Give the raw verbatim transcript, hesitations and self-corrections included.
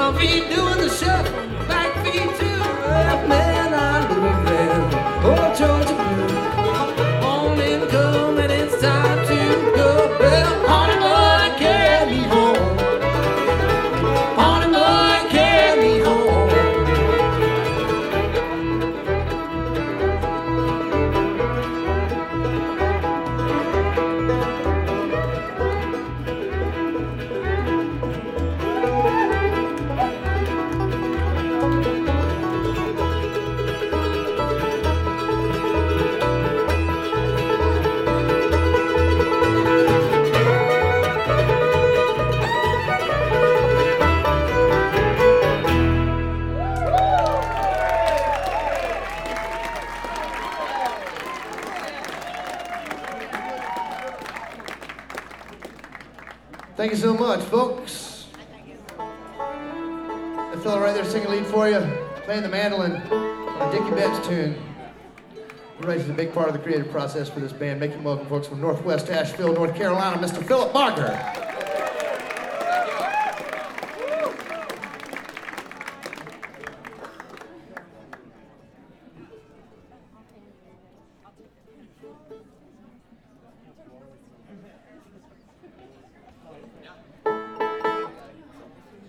front feet doing the shuffle, back feet too. Well, man, I look glad. Oh, Georgia blue. Morning come and it's time to go. Well, honey boy, carry me home. Honey boy, carry me home. Thank you so much, folks. That fella right there singing lead for you, playing the mandolin on a Dickie Betts tune. Right is a big part of the creative process for this band. Make him welcome, folks, from Northwest Asheville, North Carolina, Mister Philip Barker.